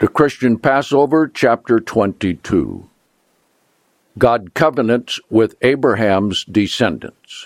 The Christian Passover, chapter 22. God covenants with Abraham's descendants.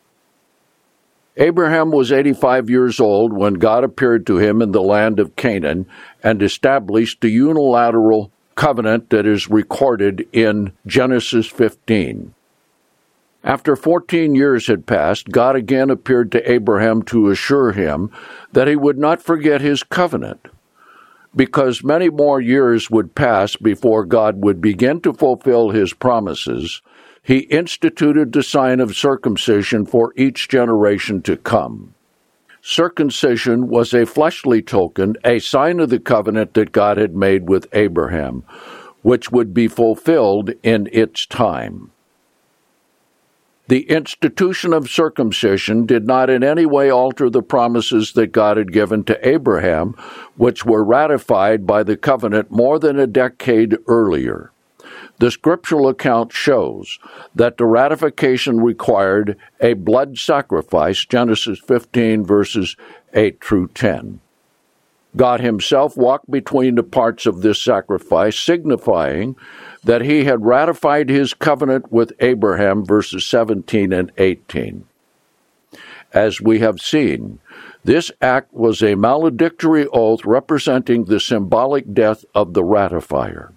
Abraham was 85 years old when God appeared to him in the land of Canaan and established the unilateral covenant that is recorded in Genesis 15. After 14 years had passed, God again appeared to Abraham to assure him that he would not forget his covenant. Because many more years would pass before God would begin to fulfill his promises, he instituted the sign of circumcision for each generation to come. Circumcision was a fleshly token, a sign of the covenant that God had made with Abraham, which would be fulfilled in its time. The institution of circumcision did not in any way alter the promises that God had given to Abraham, which were ratified by the covenant more than a decade earlier. The scriptural account shows that the ratification required a blood sacrifice, Genesis 15, verses 8 through 10. God himself walked between the parts of this sacrifice, signifying that he had ratified his covenant with Abraham, verses 17 and 18. As we have seen, this act was a maledictory oath representing the symbolic death of the ratifier.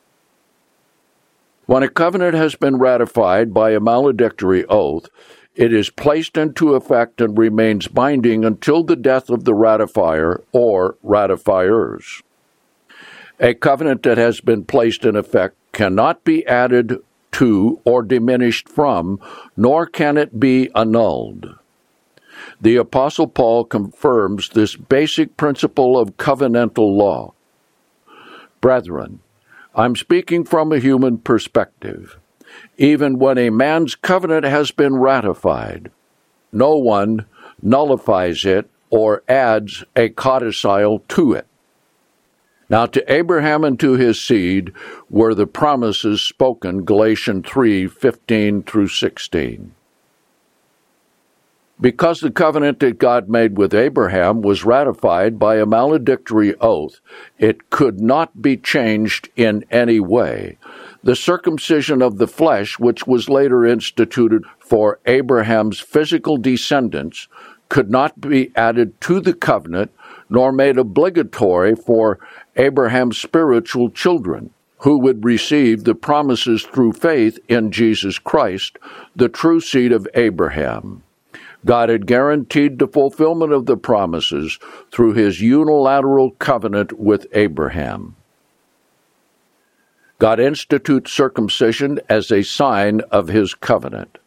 When a covenant has been ratified by a maledictory oath, it is placed into effect and remains binding until the death of the ratifier or ratifiers. A covenant that has been placed in effect cannot be added to or diminished from, nor can it be annulled. The Apostle Paul confirms this basic principle of covenantal law. Brethren, I'm speaking from a human perspective. Even when a man's covenant has been ratified, no one nullifies it or adds a codicil to it. Now to Abraham and to his seed were the promises spoken, Galatians 3:15 through 16. Because the covenant that God made with Abraham was ratified by a maledictory oath, it could not be changed in any way. The circumcision of the flesh, which was later instituted for Abraham's physical descendants, could not be added to the covenant, nor made obligatory for Abraham's spiritual children, who would receive the promises through faith in Jesus Christ, the true seed of Abraham. God had guaranteed the fulfillment of the promises through his unilateral covenant with Abraham. God institutes circumcision as a sign of his covenant.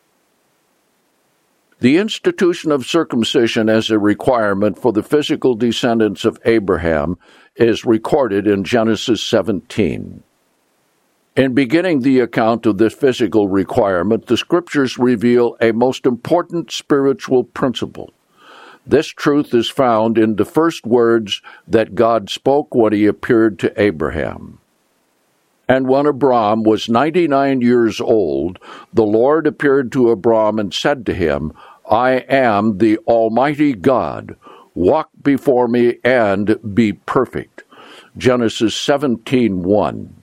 The institution of circumcision as a requirement for the physical descendants of Abraham is recorded in Genesis 17. In beginning the account of this physical requirement, the Scriptures reveal a most important spiritual principle. This truth is found in the first words that God spoke when he appeared to Abraham. And when Abram was 99 years old, the Lord appeared to Abram and said to him, I am the Almighty God. Walk before me and be perfect. Genesis 17:1.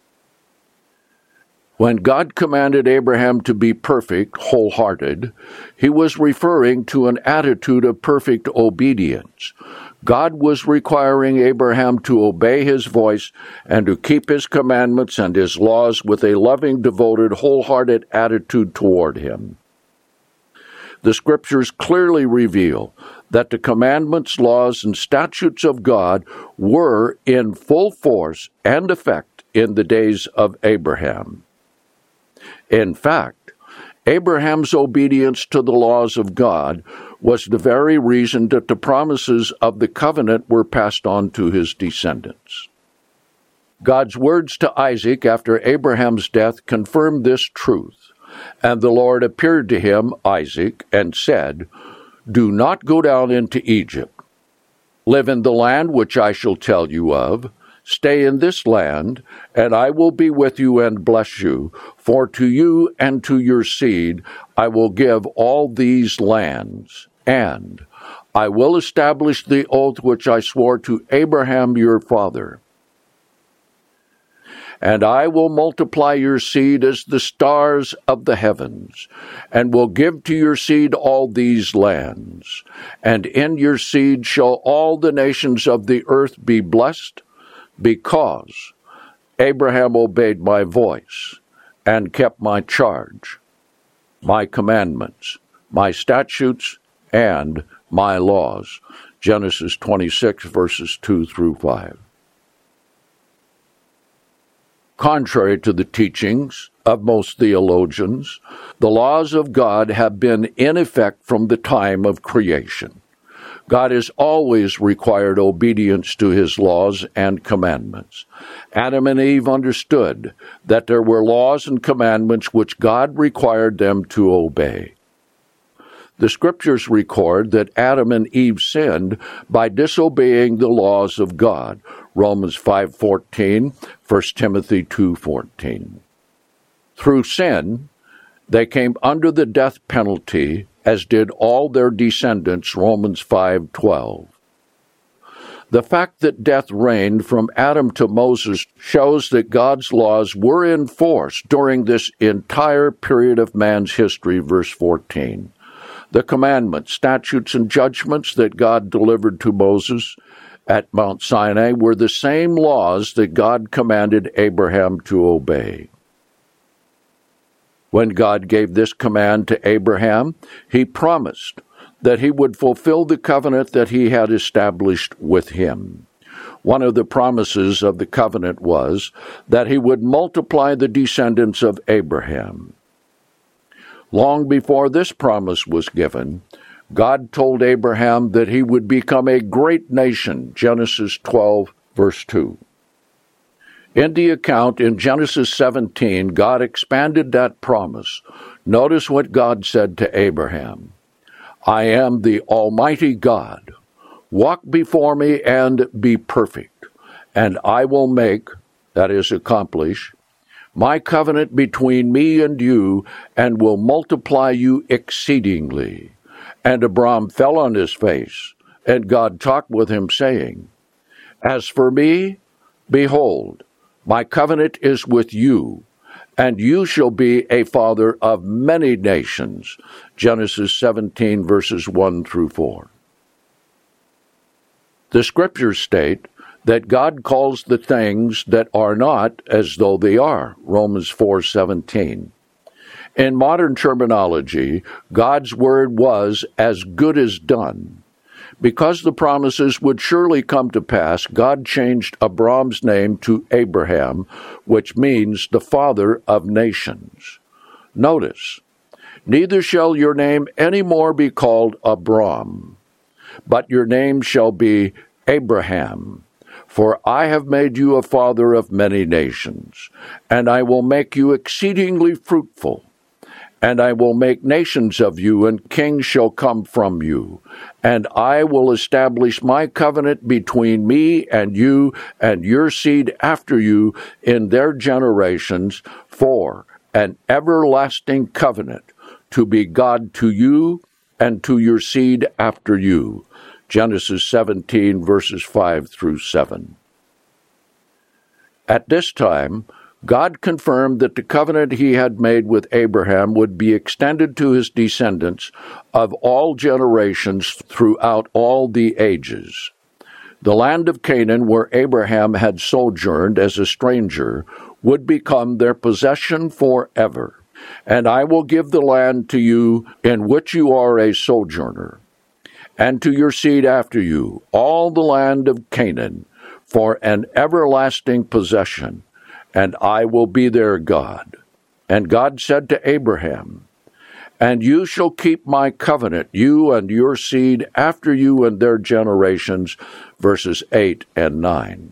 When God commanded Abraham to be perfect, wholehearted, he was referring to an attitude of perfect obedience. God was requiring Abraham to obey his voice and to keep his commandments and his laws with a loving, devoted, wholehearted attitude toward him. The Scriptures clearly reveal that the commandments, laws, and statutes of God were in full force and effect in the days of Abraham. In fact, Abraham's obedience to the laws of God was the very reason that the promises of the covenant were passed on to his descendants. God's words to Isaac after Abraham's death confirmed this truth. And the Lord appeared to him, Isaac, and said, Do not go down into Egypt. Live in the land which I shall tell you of. Stay in this land, and I will be with you and bless you. For to you and to your seed I will give all these lands, and I will establish the oath which I swore to Abraham your father. And I will multiply your seed as the stars of the heavens, and will give to your seed all these lands. And in your seed shall all the nations of the earth be blessed, because Abraham obeyed my voice, and kept my charge, my commandments, my statutes, and my laws. Genesis 26, verses 2 through 5. Contrary to the teachings of most theologians, the laws of God have been in effect from the time of creation. God has always required obedience to his laws and commandments. Adam and Eve understood that there were laws and commandments which God required them to obey. The Scriptures record that Adam and Eve sinned by disobeying the laws of God. Romans 5:14, 1 Timothy 2:14. Through sin, they came under the death penalty, as did all their descendants. Romans 5:12. The fact that death reigned from Adam to Moses shows that God's laws were in force during this entire period of man's history. Verse 14. The commandments, statutes, and judgments that God delivered to Moses at Mount Sinai were the same laws that God commanded Abraham to obey. When God gave this command to Abraham, he promised that he would fulfill the covenant that he had established with him. One of the promises of the covenant was that he would multiply the descendants of Abraham. Long before this promise was given, God told Abraham that he would become a great nation, Genesis 12, verse 2. In the account in Genesis 17, God expanded that promise. Notice what God said to Abraham. I am the Almighty God. Walk before me and be perfect, and I will make, that is, accomplish, my covenant between me and you, and will multiply you exceedingly. And Abram fell on his face, and God talked with him, saying, As for me, behold, my covenant is with you, and you shall be a father of many nations. Genesis 17, verses 1 through 4. The Scriptures state that God calls the things that are not as though they are. Romans 4:17. In modern terminology, God's word was as good as done. Because the promises would surely come to pass, God changed Abram's name to Abraham, which means the father of nations. Notice, neither shall your name any more be called Abram, but your name shall be Abraham. For I have made you a father of many nations, and I will make you exceedingly fruitful. And I will make nations of you, and kings shall come from you. And I will establish my covenant between me and you and your seed after you in their generations for an everlasting covenant, to be God to you and to your seed after you. Genesis 17, verses 5 through 7. At this time, God confirmed that the covenant he had made with Abraham would be extended to his descendants of all generations throughout all the ages. The land of Canaan, where Abraham had sojourned as a stranger, would become their possession forever. And I will give the land to you in which you are a sojourner, and to your seed after you, all the land of Canaan, for an everlasting possession, and I will be their God. And God said to Abraham, And you shall keep my covenant, you and your seed after you and their generations, verses 8 and 9.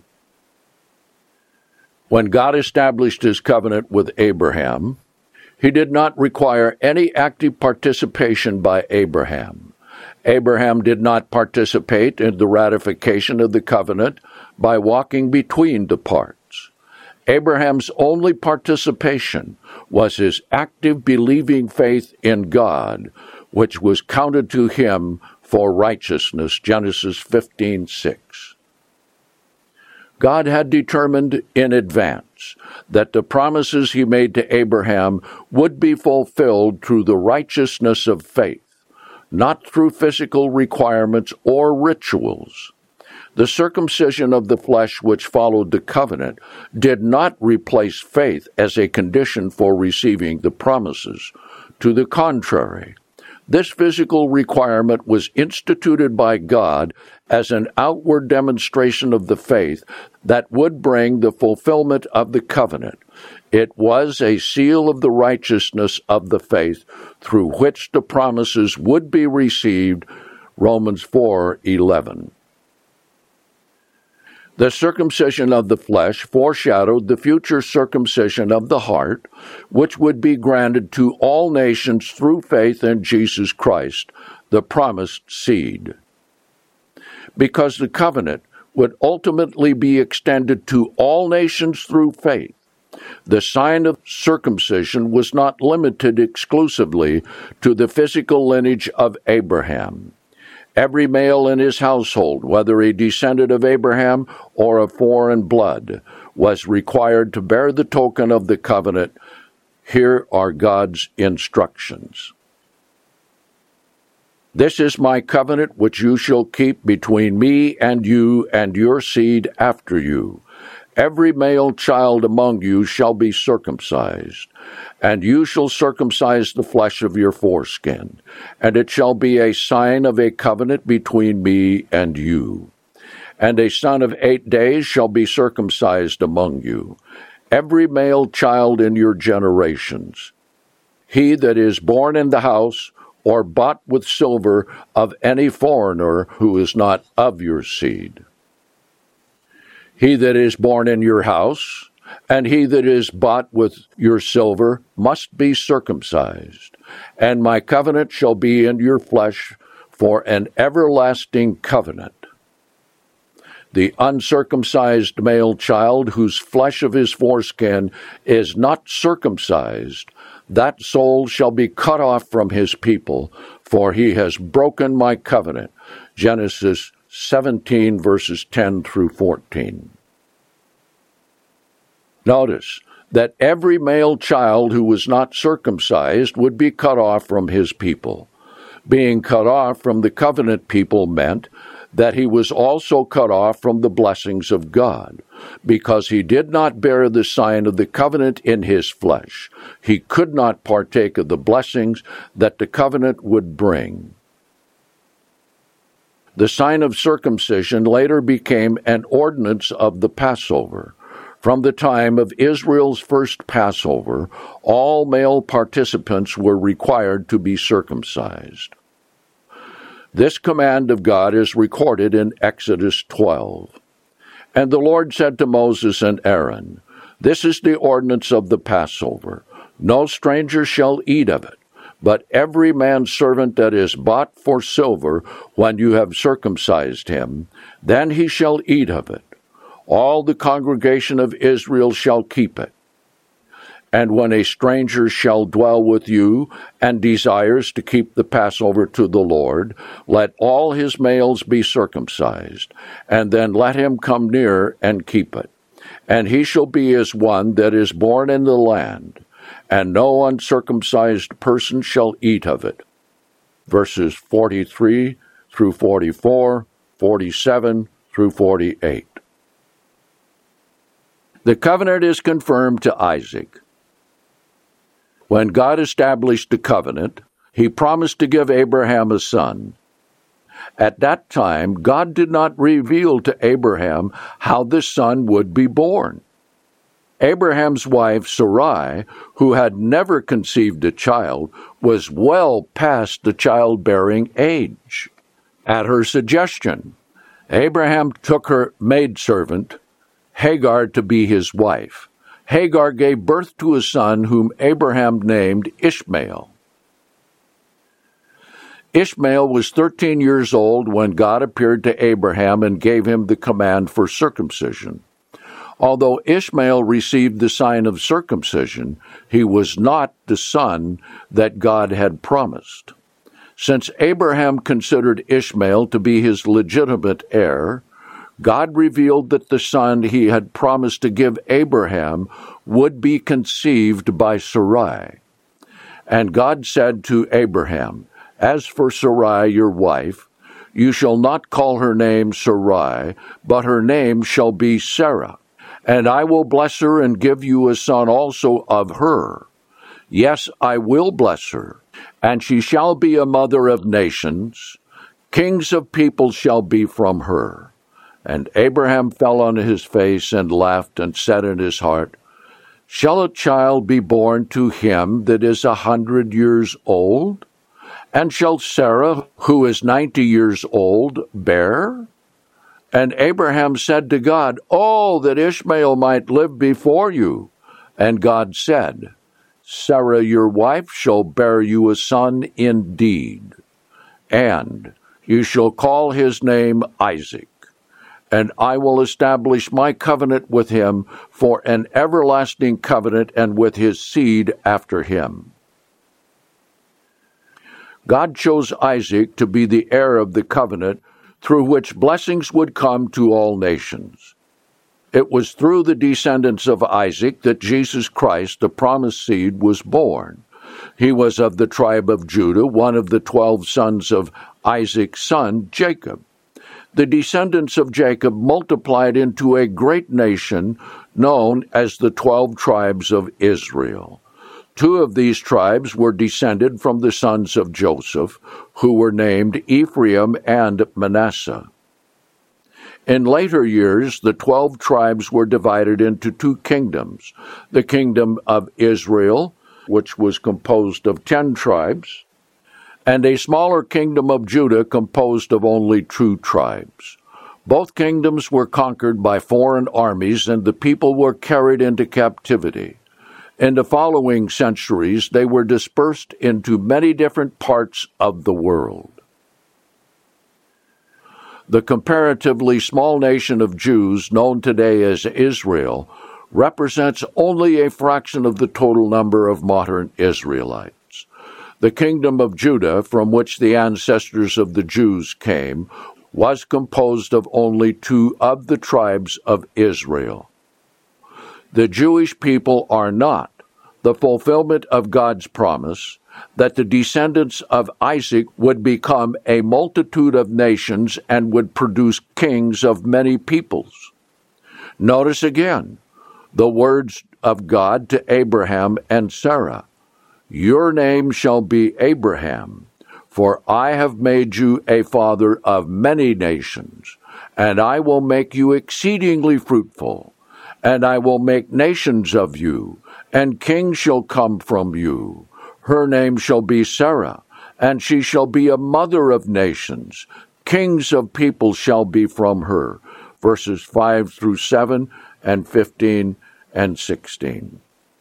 When God established his covenant with Abraham, he did not require any active participation by Abraham. Abraham did not participate in the ratification of the covenant by walking between the parts. Abraham's only participation was his active believing faith in God, which was counted to him for righteousness, Genesis 15:6. God had determined in advance covenants, that the promises he made to Abraham would be fulfilled through the righteousness of faith, not through physical requirements or rituals. The circumcision of the flesh which followed the covenant did not replace faith as a condition for receiving the promises. To the contrary, this physical requirement was instituted by God as an outward demonstration of the faith that would bring the fulfillment of the covenant. It was a seal of the righteousness of the faith through which the promises would be received. Romans 4:11. The circumcision of the flesh foreshadowed the future circumcision of the heart, which would be granted to all nations through faith in Jesus Christ, the promised seed. Because the covenant would ultimately be extended to all nations through faith, the sign of circumcision was not limited exclusively to the physical lineage of Abraham. Every male in his household, whether a descendant of Abraham or of foreign blood, was required to bear the token of the covenant. Here are God's instructions. This is my covenant which you shall keep between me and you and your seed after you. Every male child among you shall be circumcised, and you shall circumcise the flesh of your foreskin, and it shall be a sign of a covenant between me and you. And a son of 8 days shall be circumcised among you, every male child in your generations. He that is born in the house, or bought with silver of any foreigner who is not of your seed. He that is born in your house, and he that is bought with your silver, must be circumcised. And my covenant shall be in your flesh for an everlasting covenant. The uncircumcised male child, whose flesh of his foreskin is not circumcised, that soul shall be cut off from his people, for he has broken my covenant. Genesis 17, verses 10 through 14. Notice that every male child who was not circumcised would be cut off from his people. Being cut off from the covenant people meant that he was also cut off from the blessings of God. Because he did not bear the sign of the covenant in his flesh, he could not partake of the blessings that the covenant would bring. The sign of circumcision later became an ordinance of the Passover. From the time of Israel's first Passover, all male participants were required to be circumcised. This command of God is recorded in Exodus 12. And the Lord said to Moses and Aaron, "This is the ordinance of the Passover. No stranger shall eat of it, but every manservant that is bought for silver, when you have circumcised him, then he shall eat of it. All the congregation of Israel shall keep it. And when a stranger shall dwell with you, and desires to keep the Passover to the Lord, let all his males be circumcised, and then let him come near and keep it. And he shall be as one that is born in the land, and no uncircumcised person shall eat of it." Verses 43 through 44, 47 through 48. The covenant is confirmed to Isaac. When God established the covenant, he promised to give Abraham a son. At that time, God did not reveal to Abraham how this son would be born. Abraham's wife, Sarai, who had never conceived a child, was well past the childbearing age. At her suggestion, Abraham took her maidservant, Hagar, to be his wife. Hagar gave birth to a son whom Abraham named Ishmael. Ishmael was 13 years old when God appeared to Abraham and gave him the command for circumcision. Although Ishmael received the sign of circumcision, he was not the son that God had promised. Since Abraham considered Ishmael to be his legitimate heir, God revealed that the son he had promised to give Abraham would be conceived by Sarai. And God said to Abraham, "As for Sarai your wife, you shall not call her name Sarai, but her name shall be Sarah. And I will bless her and give you a son also of her. Yes, I will bless her, and she shall be a mother of nations. Kings of peoples shall be from her." And Abraham fell on his face and laughed and said in his heart, "Shall a child be born to him that is 100 years old? And shall Sarah, who is 90 years old, bear?" And Abraham said to God, "Oh, that Ishmael might live before you." And God said, "Sarah your wife shall bear you a son indeed, and you shall call his name Isaac. And I will establish my covenant with him for an everlasting covenant, and with his seed after him." God chose Isaac to be the heir of the covenant through which blessings would come to all nations. It was through the descendants of Isaac that Jesus Christ, the promised seed, was born. He was of the tribe of Judah, one of the 12 sons of Isaac's son, Jacob. The descendants of Jacob multiplied into a great nation known as the 12 tribes of Israel. 2 of these tribes were descended from the sons of Joseph, who were named Ephraim and Manasseh. In later years, the 12 tribes were divided into 2 kingdoms: the kingdom of Israel, which was composed of 10 tribes, and a smaller kingdom of Judah composed of only 2 tribes. Both kingdoms were conquered by foreign armies, and the people were carried into captivity. In the following centuries, they were dispersed into many different parts of the world. The comparatively small nation of Jews known today as Israel represents only a fraction of the total number of modern Israelites. The kingdom of Judah, from which the ancestors of the Jews came, was composed of only 2 of the tribes of Israel. The Jewish people are not the fulfillment of God's promise that the descendants of Isaac would become a multitude of nations and would produce kings of many peoples. Notice again the words of God to Abraham and Sarah. "Your name shall be Abraham, for I have made you a father of many nations, and I will make you exceedingly fruitful, and I will make nations of you, and kings shall come from you. Her name shall be Sarah, and she shall be a mother of nations. Kings of people shall be from her." Verses 5 through 7 and 15 and 16.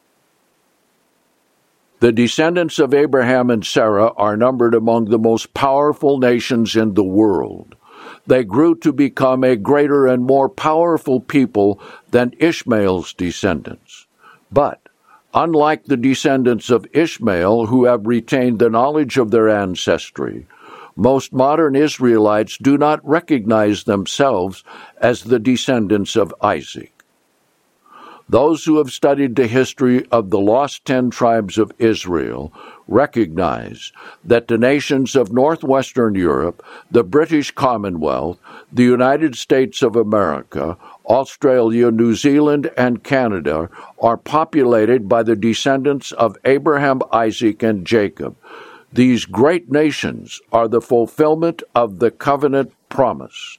The descendants of Abraham and Sarah are numbered among the most powerful nations in the world. They grew to become a greater and more powerful people than Ishmael's descendants. But, unlike the descendants of Ishmael, who have retained the knowledge of their ancestry, most modern Israelites do not recognize themselves as the descendants of Isaac. Those who have studied the history of the lost 10 tribes of Israel recognize that the nations of northwestern Europe, the British Commonwealth, the United States of America, Australia, New Zealand, and Canada are populated by the descendants of Abraham, Isaac, and Jacob. These great nations are the fulfillment of the covenant promise.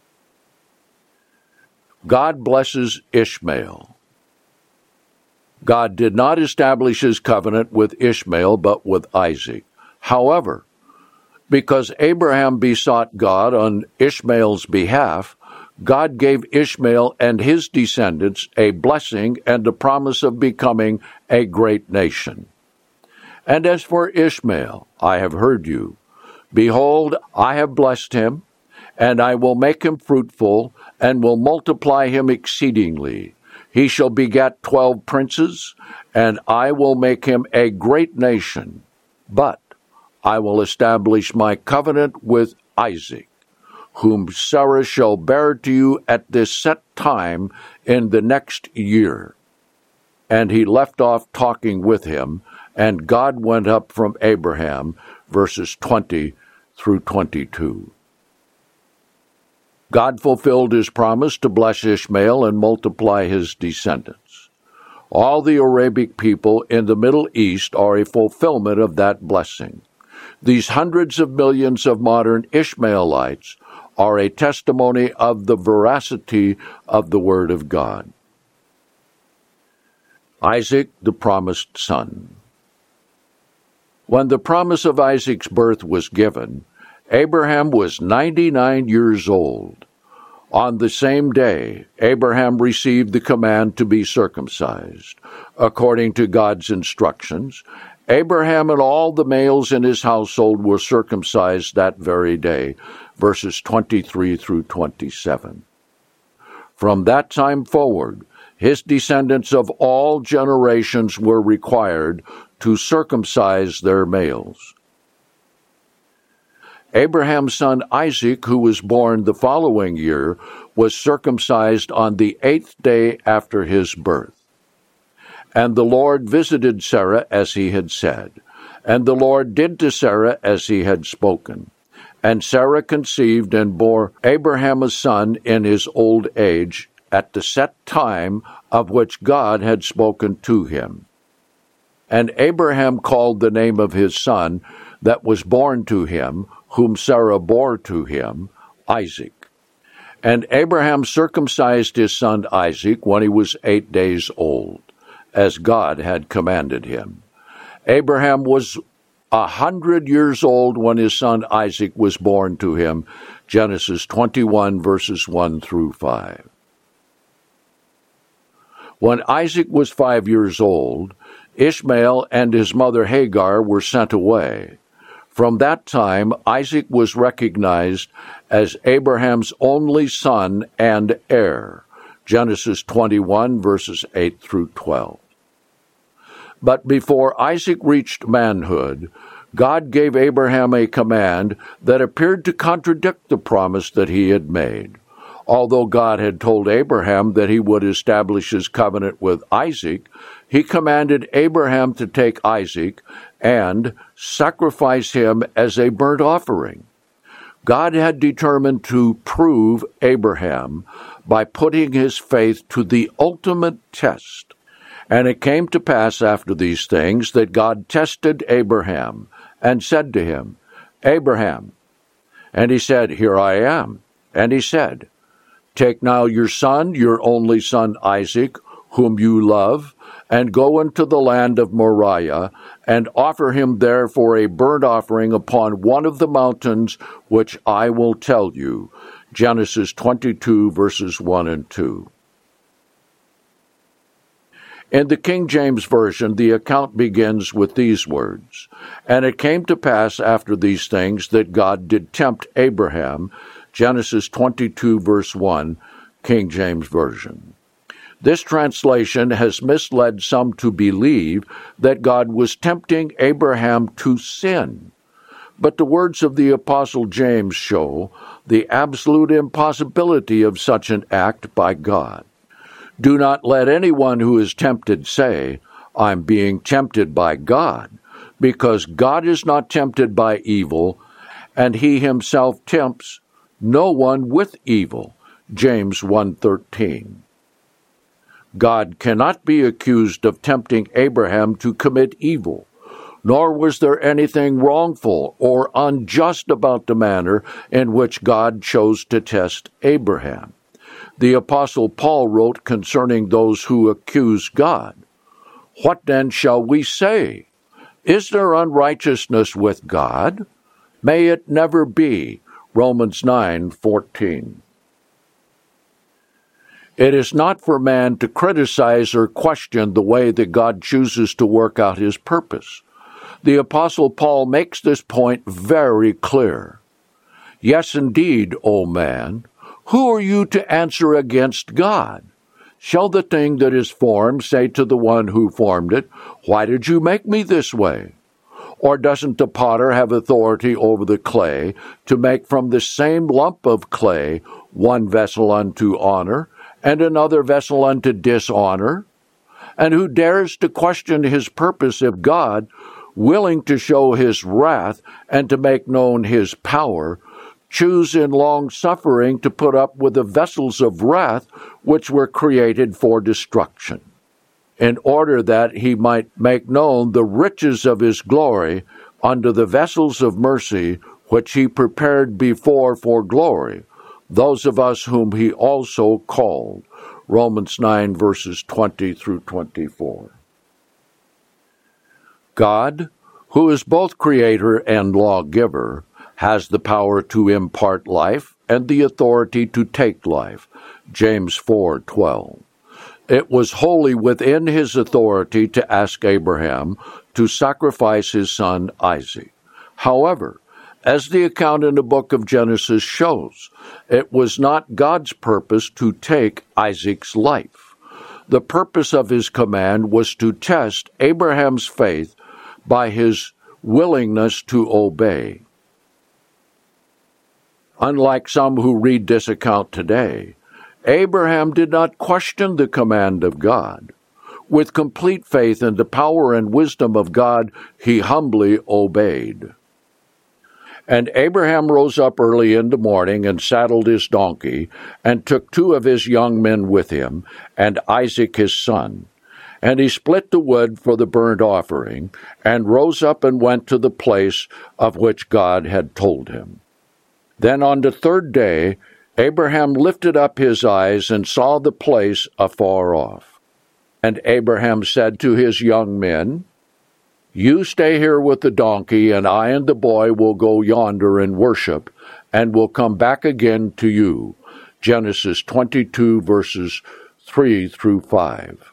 God blesses Ishmael. God did not establish his covenant with Ishmael, but with Isaac. However, because Abraham besought God on Ishmael's behalf, God gave Ishmael and his descendants a blessing and a promise of becoming a great nation. "And as for Ishmael, I have heard you. Behold, I have blessed him, and I will make him fruitful, and will multiply him exceedingly. He shall beget 12 princes, and I will make him a great nation. But I will establish my covenant with Isaac, whom Sarah shall bear to you at this set time in the next year. And he left off talking with him, and God went up from Abraham, verses 20 through 22. God fulfilled his promise to bless Ishmael and multiply his descendants. All the Arabic people in the Middle East are a fulfillment of that blessing. These hundreds of millions of modern Ishmaelites are a testimony of the veracity of the Word of God. Isaac, the promised son. When the promise of Isaac's birth was given, Abraham was 99 years old. On the same day, Abraham received the command to be circumcised. According to God's instructions, Abraham and all the males in his household were circumcised that very day, verses 23 through 27. From that time forward, his descendants of all generations were required to circumcise their males. Abraham's son Isaac, who was born the following year, was circumcised on the 8th day after his birth. And the Lord visited Sarah as he had said, and the Lord did to Sarah as he had spoken. And Sarah conceived and bore Abraham a son in his old age, at the set time of which God had spoken to him. And Abraham called the name of his son that was born to him, whom Sarah bore to him, Isaac. And Abraham circumcised his son Isaac when he was 8 days old, as God had commanded him. Abraham was 100 years old when his son Isaac was born to him, Genesis 21, verses 1 through 5. When Isaac was 5 years old, Ishmael and his mother Hagar were sent away. From that time, Isaac was recognized as Abraham's only son and heir, Genesis 21, verses 8 through 12. But before Isaac reached manhood, God gave Abraham a command that appeared to contradict the promise that he had made. Although God had told Abraham that he would establish his covenant with Isaac, he commanded Abraham to take Isaac and sacrifice him as a burnt offering. God had determined to prove Abraham by putting his faith to the ultimate test. And it came to pass after these things that God tested Abraham and said to him, Abraham. And he said, Here I am. And he said, Take now your son, your only son Isaac, whom you love, and go into the land of Moriah, and offer him there for a burnt offering upon one of the mountains which I will tell you. Genesis 22, verses 1 and 2. In the King James Version, the account begins with these words, And it came to pass after these things that God did tempt Abraham, Genesis 22, verse 1, King James Version. This translation has misled some to believe that God was tempting Abraham to sin. But the words of the Apostle James show the absolute impossibility of such an act by God. Do not let anyone who is tempted say, I'm being tempted by God, because God is not tempted by evil, and he himself tempts no one with evil. James 1:13. God cannot be accused of tempting Abraham to commit evil, nor was there anything wrongful or unjust about the manner in which God chose to test Abraham. The Apostle Paul wrote concerning those who accuse God, What then shall we say? Is there unrighteousness with God? May it never be. Romans 9:14. It is not for man to criticize or question the way that God chooses to work out his purpose. The Apostle Paul makes this point very clear. Yes, indeed, O man, who are you to answer against God? Shall the thing that is formed say to the one who formed it, Why did you make me this way? Or doesn't the potter have authority over the clay to make from the same lump of clay one vessel unto honor and another vessel unto dishonor? And who dares to question his purpose if God, willing to show his wrath and to make known his power, choose in long suffering to put up with the vessels of wrath which were created for destruction, in order that he might make known the riches of his glory unto the vessels of mercy which he prepared before for glory, those of us whom he also called. Romans 9, verses 20 through 24. God, who is both creator and lawgiver, has the power to impart life and the authority to take life. James 4:12. It was wholly within his authority to ask Abraham to sacrifice his son Isaac. However, as the account in the book of Genesis shows, it was not God's purpose to take Isaac's life. The purpose of his command was to test Abraham's faith by his willingness to obey. Unlike some who read this account today, Abraham did not question the command of God. With complete faith in the power and wisdom of God, he humbly obeyed. And Abraham rose up early in the morning and saddled his donkey, and took 2 of his young men with him, and Isaac his son. And he split the wood for the burnt offering, and rose up and went to the place of which God had told him. Then on the 3rd day, Abraham lifted up his eyes and saw the place afar off. And Abraham said to his young men, "You stay here with the donkey, and I and the boy will go yonder and worship, and will come back again to you." Genesis 22, verses 3 through 5.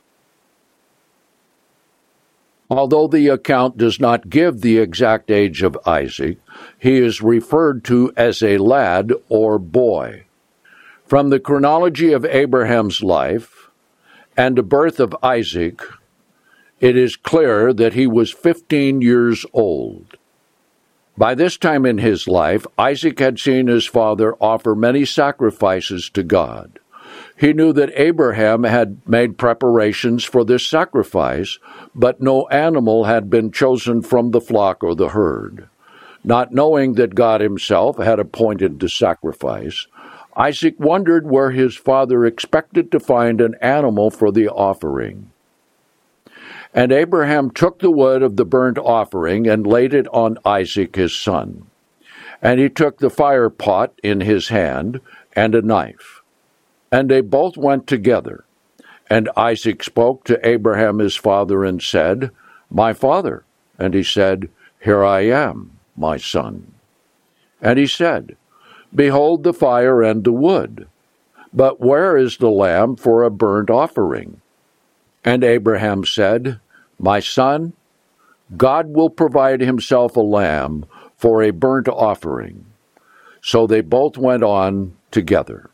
Although the account does not give the exact age of Isaac, he is referred to as a lad or boy. From the chronology of Abraham's life and the birth of Isaac, it is clear that he was 15 years old. By this time in his life, Isaac had seen his father offer many sacrifices to God. He knew that Abraham had made preparations for this sacrifice, but no animal had been chosen from the flock or the herd. Not knowing that God himself had appointed the sacrifice, Isaac wondered where his father expected to find an animal for the offering. And Abraham took the wood of the burnt offering and laid it on Isaac his son. And he took the fire pot in his hand and a knife. And they both went together. And Isaac spoke to Abraham his father and said, "My father." And he said, "Here I am, my son." And he said, "Behold the fire and the wood, but where is the lamb for a burnt offering?" And Abraham said, "My son, God will provide himself a lamb for a burnt offering." So they both went on together.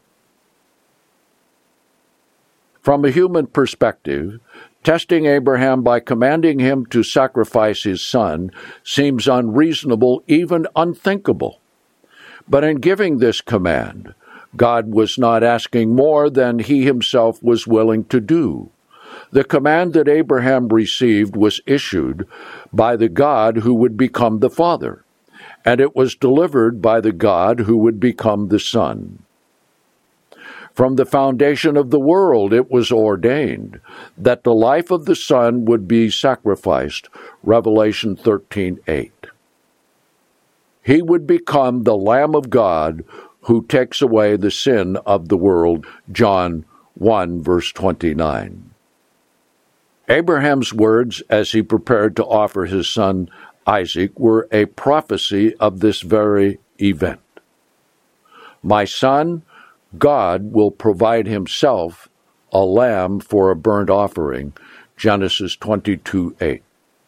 From a human perspective, testing Abraham by commanding him to sacrifice his son seems unreasonable, even unthinkable. But in giving this command, God was not asking more than he himself was willing to do. The command that Abraham received was issued by the God who would become the Father, and it was delivered by the God who would become the Son. From the foundation of the world it was ordained that the life of the Son would be sacrificed, Revelation 13:8. He would become the Lamb of God who takes away the sin of the world, John 1, verse 29. Abraham's words as he prepared to offer his son Isaac were a prophecy of this very event. "My son, God will provide himself a lamb for a burnt offering," Genesis 22:8.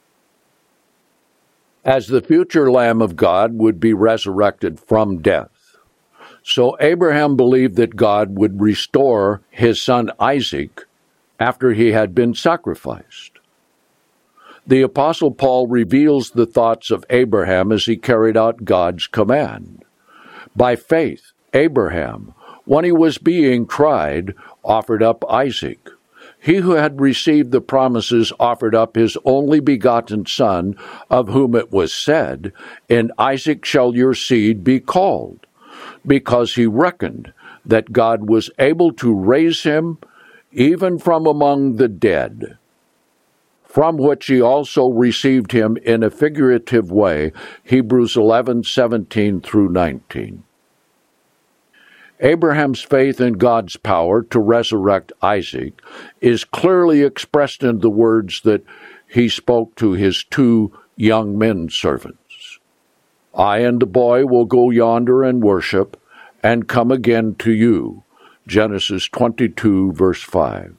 As the future Lamb of God would be resurrected from death, so Abraham believed that God would restore his son Isaac after he had been sacrificed. The Apostle Paul reveals the thoughts of Abraham as he carried out God's command. By faith, Abraham, when he was being tried, offered up Isaac. He who had received the promises offered up his only begotten son, of whom it was said, "In Isaac shall your seed be called," because he reckoned that God was able to raise him even from among the dead, from which he also received him in a figurative way, Hebrews 11:17 through 19. Abraham's faith in God's power to resurrect Isaac is clearly expressed in the words that he spoke to his two young men servants. "I and the boy will go yonder and worship, and come again to you." Genesis 22, verse 5.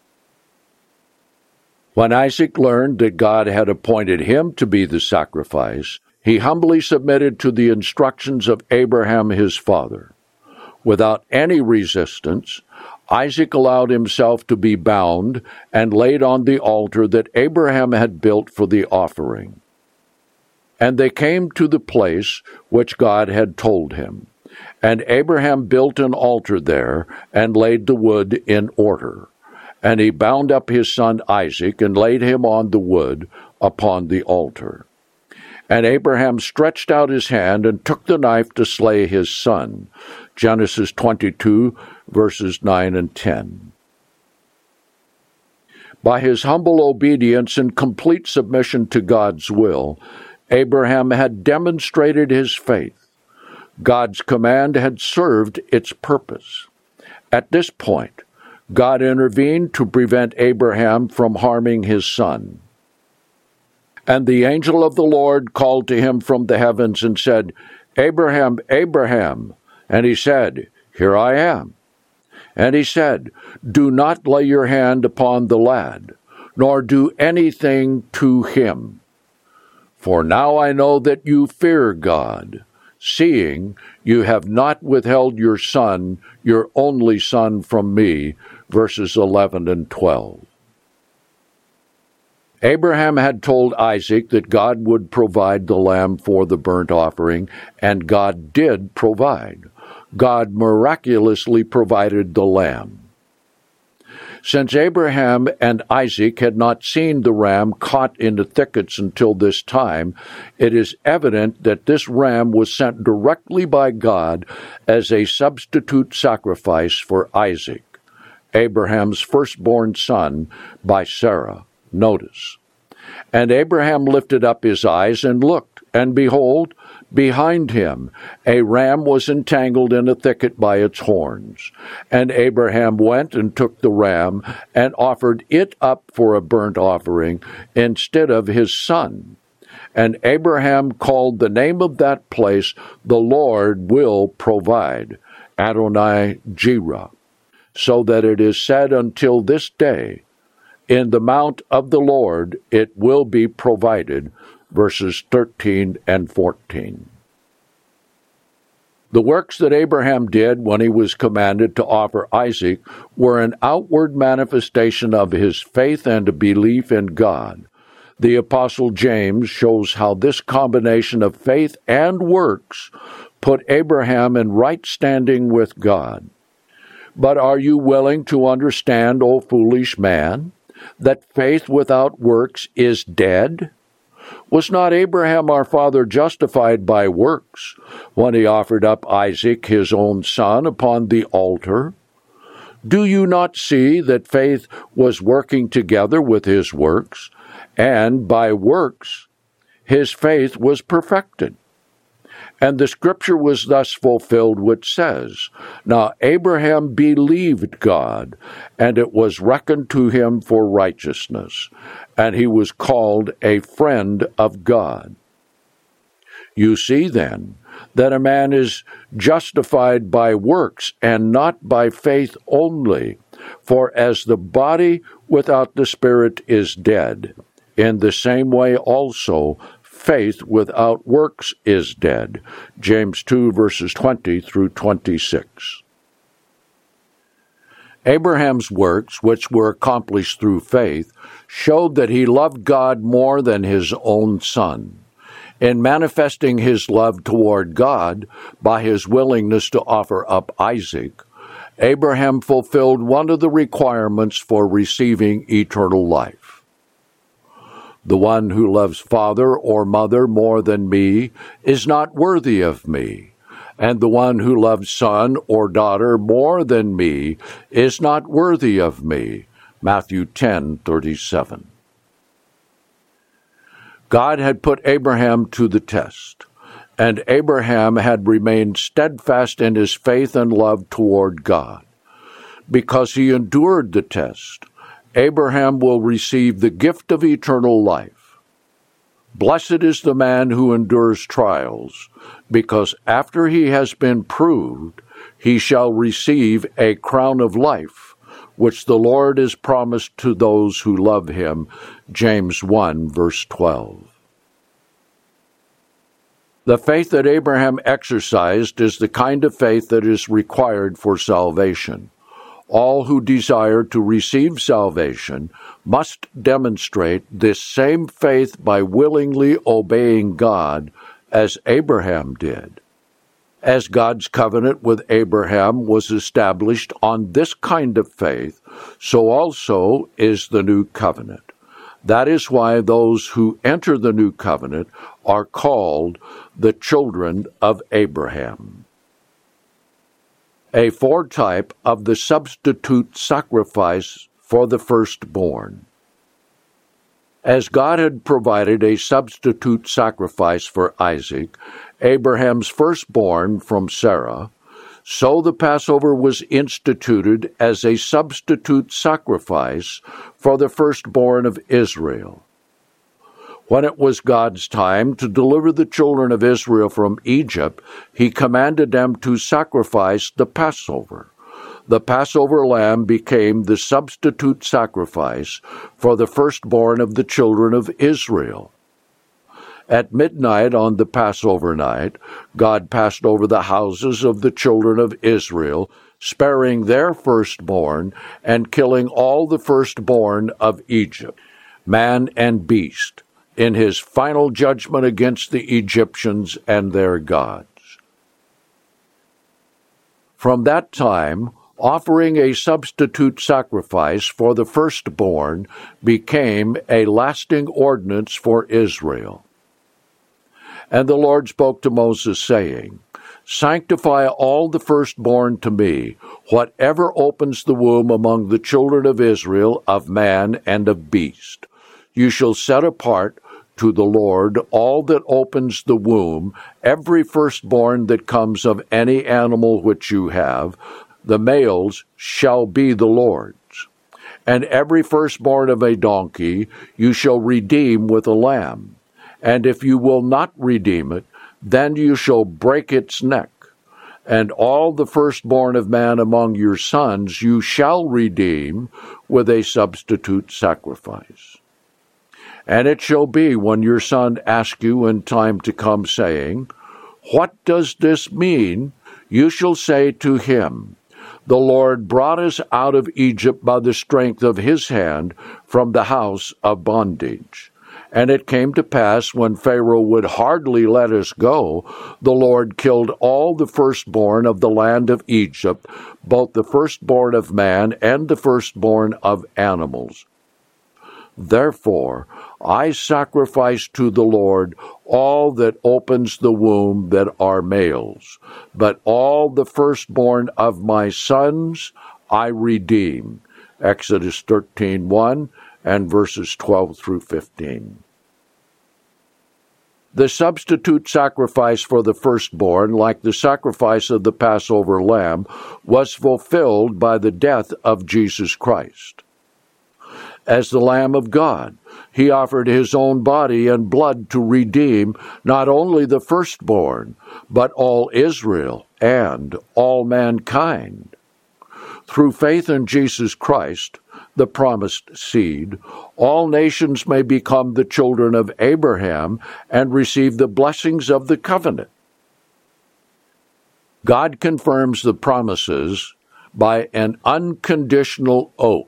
When Isaac learned that God had appointed him to be the sacrifice, he humbly submitted to the instructions of Abraham his father. Without any resistance, Isaac allowed himself to be bound and laid on the altar that Abraham had built for the offering. And they came to the place which God had told him. And Abraham built an altar there and laid the wood in order. And he bound up his son Isaac and laid him on the wood upon the altar. And Abraham stretched out his hand and took the knife to slay his son. Genesis 22, verses 9 and 10. By his humble obedience and complete submission to God's will, Abraham had demonstrated his faith. God's command had served its purpose. At this point, God intervened to prevent Abraham from harming his son. And the angel of the Lord called to him from the heavens and said, "Abraham, Abraham." And he said, "Here I am." And he said, "Do not lay your hand upon the lad, nor do anything to him. For now I know that you fear God, seeing you have not withheld your son, your only son, from me." Verses 11 and 12. Abraham had told Isaac that God would provide the lamb for the burnt offering, and God did provide. God miraculously provided the lamb. Since Abraham and Isaac had not seen the ram caught in the thickets until this time, it is evident that this ram was sent directly by God as a substitute sacrifice for Isaac, Abraham's firstborn son, by Sarah. Notice. And Abraham lifted up his eyes and looked, and behold, behind him a ram was entangled in a thicket by its horns. And Abraham went and took the ram, and offered it up for a burnt offering instead of his son. And Abraham called the name of that place, "The Lord will provide," Adonai Jireh, so that it is said until this day, "In the mount of the Lord it will be provided," verses 13 and 14. The works that Abraham did when he was commanded to offer Isaac were an outward manifestation of his faith and belief in God. The Apostle James shows how this combination of faith and works put Abraham in right standing with God. "But are you willing to understand, O foolish man, that faith without works is dead? Was not Abraham our father justified by works when he offered up Isaac his own son upon the altar? Do you not see that faith was working together with his works, and by works his faith was perfected? And the scripture was thus fulfilled which says, 'Now Abraham believed God, and it was reckoned to him for righteousness, and he was called a friend of God.' You see, then, that a man is justified by works, and not by faith only. For as the body without the spirit is dead, in the same way also faith without works is dead." James 2, verses 20 through 26. Abraham's works, which were accomplished through faith, showed that he loved God more than his own son. In manifesting his love toward God by his willingness to offer up Isaac, Abraham fulfilled one of the requirements for receiving eternal life. The one who loves father or mother more than me is not worthy of me, and the one who loves son or daughter more than me is not worthy of me. Matthew 10:37. God had put Abraham to the test, and Abraham had remained steadfast in his faith and love toward God. Because he endured the test, Abraham will receive the gift of eternal life. Blessed is the man who endures trials, because after he has been proved, he shall receive a crown of life, which the Lord has promised to those who love him. James 1, verse 12. The faith that Abraham exercised is the kind of faith that is required for salvation. All who desire to receive salvation must demonstrate this same faith by willingly obeying God as Abraham did. As God's covenant with Abraham was established on this kind of faith, so also is the new covenant. That is why those who enter the new covenant are called the children of Abraham. A foretype of the substitute sacrifice for the firstborn. As God had provided a substitute sacrifice for Isaac, Abraham's firstborn from Sarah, so the Passover was instituted as a substitute sacrifice for the firstborn of Israel. When it was God's time to deliver the children of Israel from Egypt, he commanded them to sacrifice the Passover. The Passover lamb became the substitute sacrifice for the firstborn of the children of Israel. At midnight on the Passover night, God passed over the houses of the children of Israel, sparing their firstborn and killing all the firstborn of Egypt, man and beast, in his final judgment against the Egyptians and their gods. From that time, offering a substitute sacrifice for the firstborn became a lasting ordinance for Israel. And the Lord spoke to Moses, saying, Sanctify all the firstborn to me, whatever opens the womb among the children of Israel, of man and of beast. You shall set apart to the Lord all that opens the womb, every firstborn that comes of any animal which you have, the males shall be the Lord's. And every firstborn of a donkey you shall redeem with a lamb. And if you will not redeem it, then you shall break its neck. And all the firstborn of man among your sons you shall redeem with a substitute sacrifice. And it shall be when your son asks you in time to come, saying, What does this mean? You shall say to him, The Lord brought us out of Egypt by the strength of his hand from the house of bondage. And it came to pass, when Pharaoh would hardly let us go, the Lord killed all the firstborn of the land of Egypt, both the firstborn of man and the firstborn of animals. Therefore I sacrifice to the Lord all that opens the womb that are males, but all the firstborn of my sons I redeem. Exodus 13:1 and verses 12 through 15. The substitute sacrifice for the firstborn, like the sacrifice of the Passover lamb, was fulfilled by the death of Jesus Christ. As the Lamb of God, he offered his own body and blood to redeem not only the firstborn, but all Israel and all mankind. Through faith in Jesus Christ, the promised seed, all nations may become the children of Abraham and receive the blessings of the covenant. God confirms the promises by an unconditional oath.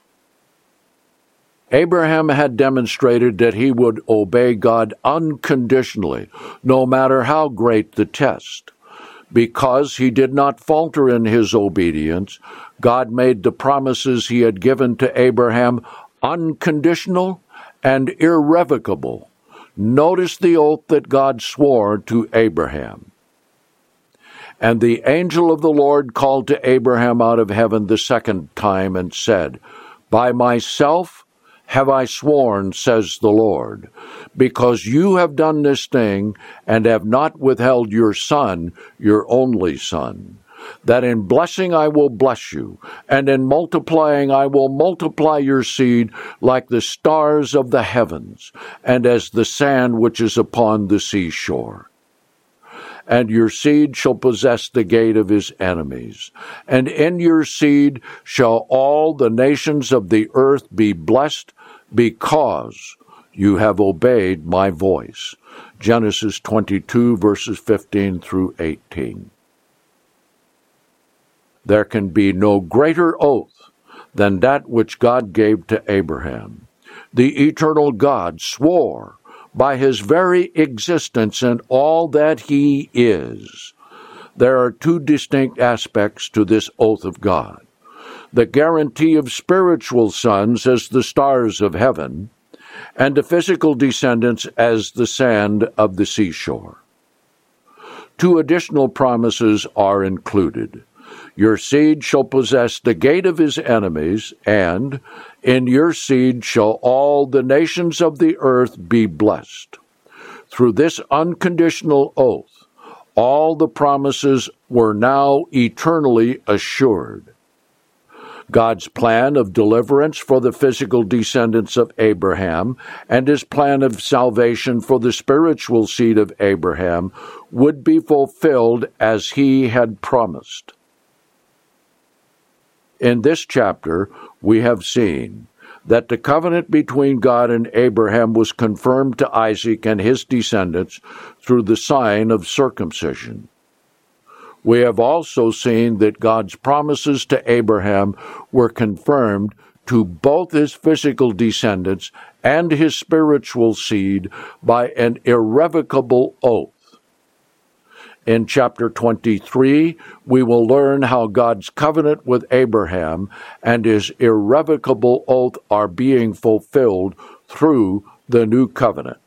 Abraham had demonstrated that he would obey God unconditionally, no matter how great the test. Because he did not falter in his obedience, God made the promises he had given to Abraham unconditional and irrevocable. Notice the oath that God swore to Abraham. And the angel of the Lord called to Abraham out of heaven the second time and said, By myself have I sworn, says the Lord, because you have done this thing and have not withheld your son, your only son, that in blessing I will bless you, and in multiplying I will multiply your seed like the stars of the heavens, and as the sand which is upon the seashore. And your seed shall possess the gate of his enemies. And in your seed shall all the nations of the earth be blessed, because you have obeyed my voice. Genesis 22, verses 15 through 18. There can be no greater oath than that which God gave to Abraham. The eternal God swore by his very existence and all that he is. There are two distinct aspects to this oath of God. The guarantee of spiritual sons as the stars of heaven, and the physical descendants as the sand of the seashore. Two additional promises are included. Your seed shall possess the gate of his enemies, and in your seed shall all the nations of the earth be blessed. Through this unconditional oath, all the promises were now eternally assured. God's plan of deliverance for the physical descendants of Abraham and his plan of salvation for the spiritual seed of Abraham would be fulfilled as he had promised. In this chapter, we have seen that the covenant between God and Abraham was confirmed to Isaac and his descendants through the sign of circumcision. We have also seen that God's promises to Abraham were confirmed to both his physical descendants and his spiritual seed by an irrevocable oath. In chapter 23, we will learn how God's covenant with Abraham and his irrevocable oath are being fulfilled through the new covenant.